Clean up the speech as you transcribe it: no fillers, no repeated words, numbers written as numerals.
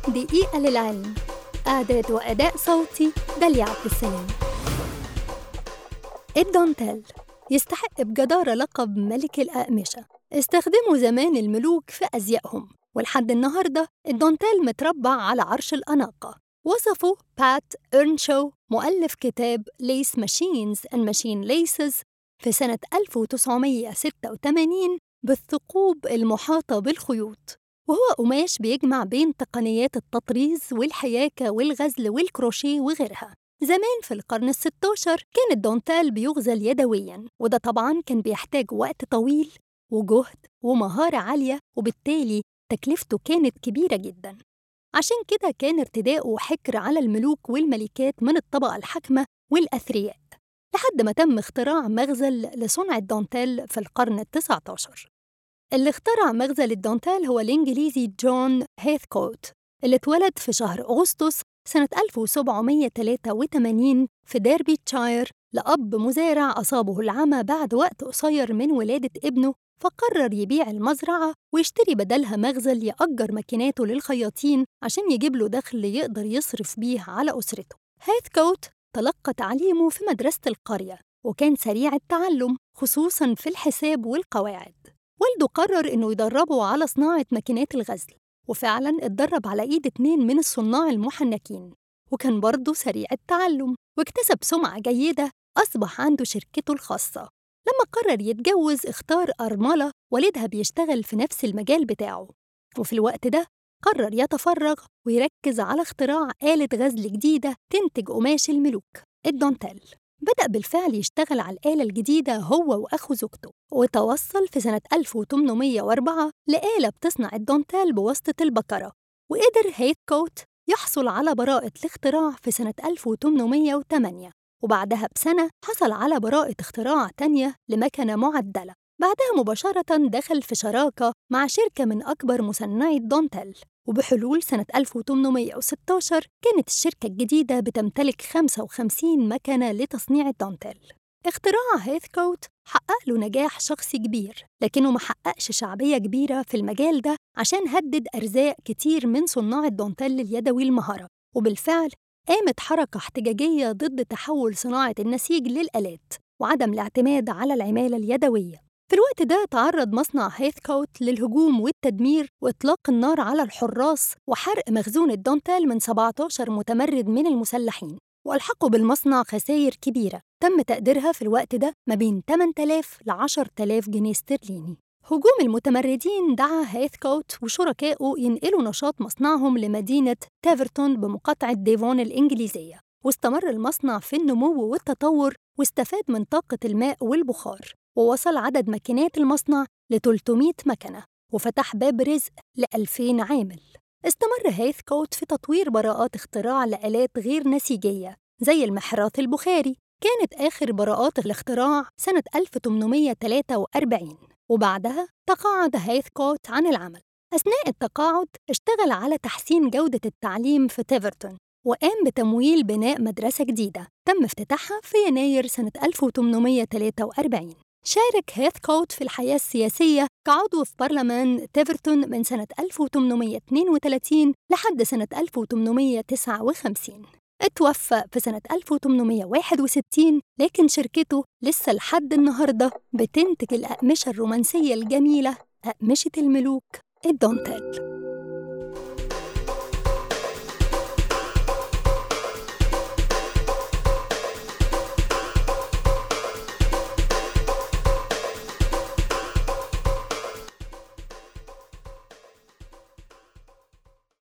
دقيقة للعلم. إعداد وأداء صوتي داليا عبد السلام. الدانتيل يستحق بجدارة لقب ملك الأقمشة. استخدموا زمان الملوك في أزيائهم، ولحد النهاردة الدانتيل متربع على عرش الأناقة. وصفه بات إرنشو مؤلف كتاب ليس ماشينز and Machine Laces في سنة 1986 بالثقوب المحاطة بالخيوط، وهو قماش بيجمع بين تقنيات التطريز والحياكة والغزل والكروشيه وغيرها. زمان في القرن ال16 كان الدانتيل بيغزل يدوياً، وده طبعاً كان بيحتاج وقت طويل وجهد ومهارة عالية، وبالتالي تكلفته كانت كبيرة جداً. عشان كده كان ارتداؤه حكر على الملوك والملكات من الطبقة الحاكمة والأثرياء، لحد ما تم اختراع مغزل لصنع الدانتيل في القرن ال19. اللي اخترع مغزل الدانتيل هو الإنجليزي جون هيثكوت، اللي اتولد في شهر أغسطس سنة 1783 في ديربيتشاير لأب مزارع أصابه العمى بعد وقت قصير من ولادة ابنه، فقرر يبيع المزرعة ويشتري بدلها مغزل يأجر ماكيناته للخياطين عشان يجيب له دخل يقدر يصرف بيه على أسرته. هيثكوت تلقى تعليمه في مدرسة القرية، وكان سريع التعلم خصوصاً في الحساب والقواعد. والده قرر إنه يدربه على صناعة ماكينات الغزل، وفعلاً اتدرب على إيد 2 من الصناع المحنكين، وكان برضه سريع التعلم واكتسب سمعة جيدة. أصبح عنده شركته الخاصة. لما قرر يتجوز اختار أرملة والدها بيشتغل في نفس المجال بتاعه، وفي الوقت ده قرر يتفرغ ويركز على اختراع آلة غزل جديدة تنتج قماش الملوك الدانتيل. بدأ بالفعل يشتغل على الآلة الجديدة هو وأخو زوجته، وتوصل في سنة 1804 لآلة بتصنع الدانتيل بواسطة البكرة. وقدر هيثكوت يحصل على براءة الاختراع في سنة 1808، وبعدها بسنة حصل على براءة اختراع تانية لمكنة معدلة. بعدها مباشرة دخل في شراكة مع شركة من أكبر مصنعي الدانتيل، وبحلول سنة 1816 كانت الشركة الجديدة بتمتلك 55 مكنة لتصنيع الدانتيل. اختراع هيثكوت حقق له نجاح شخصي كبير، لكنه ما حققش شعبية كبيرة في المجال ده عشان هدد أرزاق كتير من صناع الدانتيل اليدوي المهرة. وبالفعل قامت حركة احتجاجية ضد تحول صناعة النسيج للآلات وعدم الاعتماد على العمالة اليدوية. في الوقت ده تعرض مصنع هيثكوت للهجوم والتدمير وإطلاق النار على الحراس وحرق مخزون الدانتيل من 17 متمرد من المسلحين، وألحقوا بالمصنع خسائر كبيرة تم تقديرها في الوقت ده ما بين 8,000 ل 10,000 جنيه استرليني. هجوم المتمردين دعا هيثكوت وشركائه ينقلوا نشاط مصنعهم لمدينة تيفرتون بمقاطعة ديفون الإنجليزية، واستمر المصنع في النمو والتطور واستفاد من طاقة الماء والبخار، ووصل عدد ماكينات المصنع ل 300 مكنة، وفتح باب رزق ل2000 عامل. استمر هيثكوت في تطوير براءات اختراع لآلات غير نسيجية زي المحراث البخاري. كانت آخر براءات الاختراع سنة 1843، وبعدها تقاعد هيثكوت عن العمل. أثناء التقاعد اشتغل على تحسين جودة التعليم في تيفرتون، وقام بتمويل بناء مدرسة جديدة تم افتتاحها في يناير سنة 1843. شارك هيثكوت في الحياة السياسية كعضو في برلمان تيفرتون من سنة 1832 لحد سنة 1859. اتوفى في سنة 1861، لكن شركته لسه لحد النهاردة بتنتج الأقمشة الرومانسية الجميلة، أقمشة الملوك الدانتيل.